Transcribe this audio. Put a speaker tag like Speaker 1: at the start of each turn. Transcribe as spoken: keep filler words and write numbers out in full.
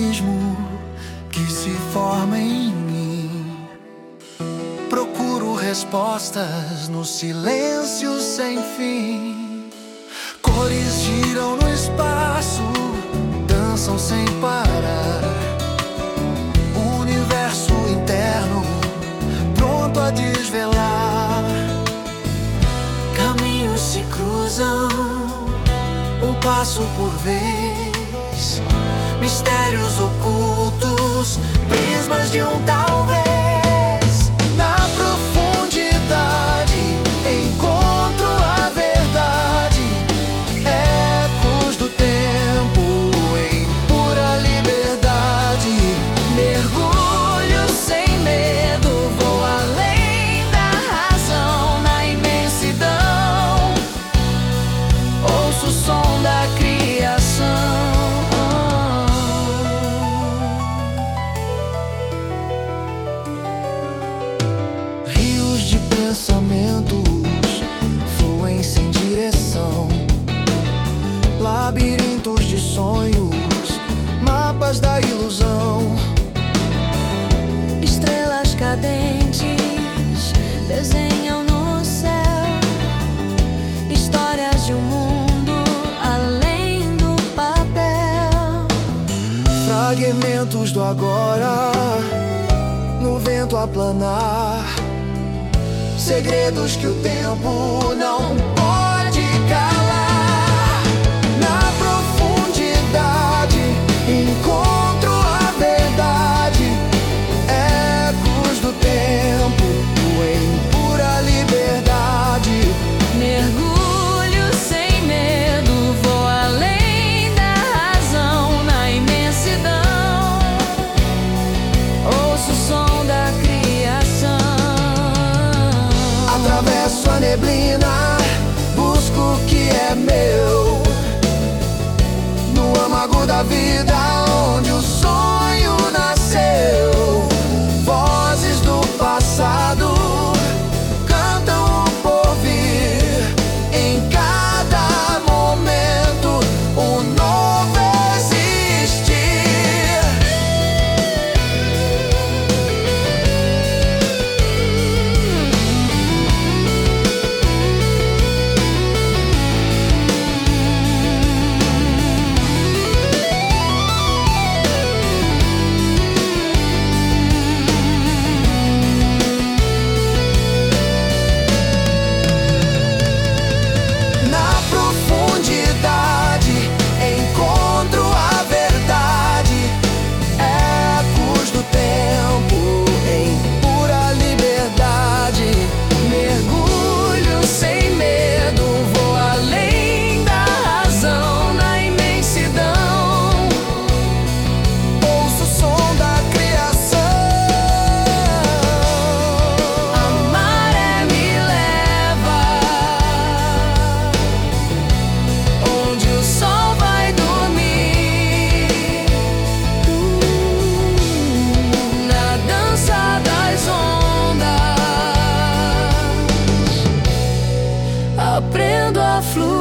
Speaker 1: abismo que se forma em mim. Procuro respostas no silêncio sem fim. Cores giram no espaço, dançam sem parar. O universo interno pronto a desvelar. Caminhos se cruzam, um passo por vez. Mistérios ocultos, prismas de um talvez. Na profundidade encontro a verdade. Ecos do tempo em pura liberdade. Mergulho sem medo, vou além da razão. Na imensidão ouço o som da criação. Pensamentos fluem sem direção, labirintos de sonhos, mapas da ilusão.
Speaker 2: Estrelas cadentes desenham no céu histórias de um mundo além do papel.
Speaker 1: Fragmentos do agora no vento a planar. Segredos que o tempo não pode calar. Na profundidade encontro a verdade. Ecos do tempo em pura liberdade.
Speaker 2: Mergulho sem medo, vou além da razão. Na imensidão ouço o som da criação.
Speaker 1: Atravesso a neblina, busco o que é meu. No âmago da vida, onde o sonho nasceu. Vozes do passado cantam o porvir. Em cada momento, um novo existir.
Speaker 2: Aprendo a fluir.